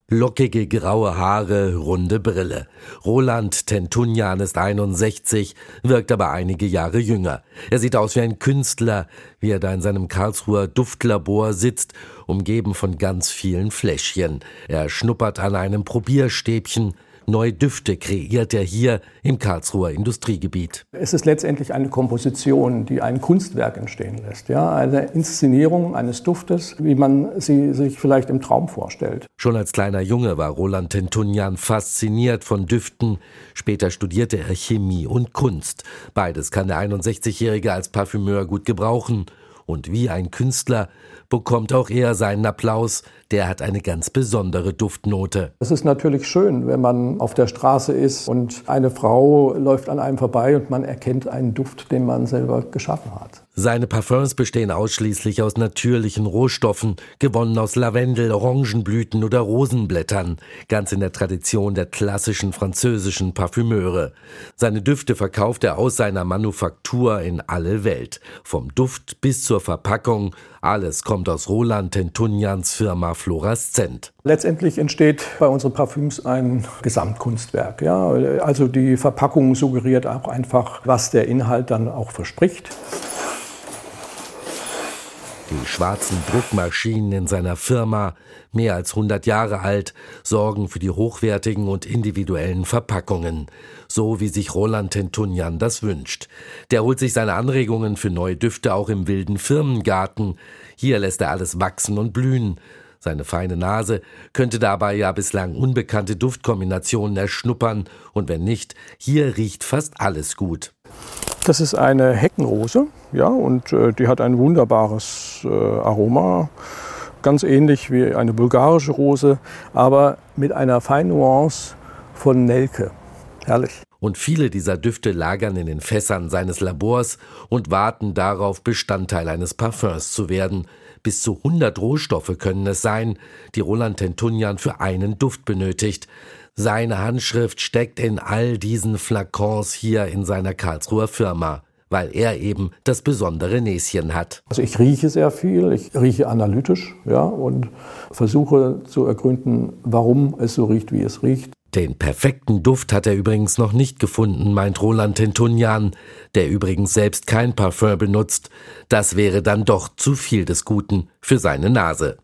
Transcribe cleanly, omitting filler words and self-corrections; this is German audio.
Lockige graue Haare, runde Brille. Roland Tentunjan ist 61, wirkt aber einige Jahre jünger. Er sieht aus wie ein Künstler, wie er da in seinem Karlsruher Duftlabor sitzt, umgeben von ganz vielen Fläschchen. Er schnuppert an einem Probierstäbchen. Neue Düfte kreiert er hier im Karlsruher Industriegebiet. Es ist letztendlich eine Komposition, die ein Kunstwerk entstehen lässt. Ja? Eine Inszenierung eines Duftes, wie man sie sich vielleicht im Traum vorstellt. Schon als kleiner Junge war Roland Tentunjan fasziniert von Düften. Später studierte er Chemie und Kunst. Beides kann der 61-Jährige als Parfümeur gut gebrauchen. Und wie ein Künstler bekommt auch er seinen Applaus. Der hat eine ganz besondere Duftnote. Es ist natürlich schön, wenn man auf der Straße ist und eine Frau läuft an einem vorbei und man erkennt einen Duft, den man selber geschaffen hat. Seine Parfums bestehen ausschließlich aus natürlichen Rohstoffen, gewonnen aus Lavendel, Orangenblüten oder Rosenblättern, ganz in der Tradition der klassischen französischen Parfümeure. Seine Düfte verkauft er aus seiner Manufaktur in alle Welt. Vom Duft bis zur Verpackung, alles kommt aus Roland Tentunjans Firma Florascent. Letztendlich entsteht bei unseren Parfüms ein Gesamtkunstwerk. Ja? Also die Verpackung suggeriert auch einfach, was der Inhalt dann auch verspricht. Die schwarzen Druckmaschinen in seiner Firma, mehr als 100 Jahre alt, sorgen für die hochwertigen und individuellen Verpackungen. So wie sich Roland Tentunjan das wünscht. Der holt sich seine Anregungen für neue Düfte auch im wilden Firmengarten. Hier lässt er alles wachsen und blühen. Seine feine Nase könnte dabei ja bislang unbekannte Duftkombinationen erschnuppern. Und wenn nicht, hier riecht fast alles gut. Das ist eine Heckenrose, ja, und die hat ein wunderbares Aroma, ganz ähnlich wie eine bulgarische Rose, aber mit einer feinen Nuance von Nelke. Herrlich. Und viele dieser Düfte lagern in den Fässern seines Labors und warten darauf, Bestandteil eines Parfums zu werden. Bis zu 100 Rohstoffe können es sein, die Roland Tentunjan für einen Duft benötigt. Seine Handschrift steckt in all diesen Flakons hier in seiner Karlsruher Firma, weil er eben das besondere Näschen hat. Also ich rieche sehr viel, ich rieche analytisch, ja, und versuche zu ergründen, warum es so riecht, wie es riecht. Den perfekten Duft hat er übrigens noch nicht gefunden, meint Roland Tentunjan, der übrigens selbst kein Parfum benutzt. Das wäre dann doch zu viel des Guten für seine Nase.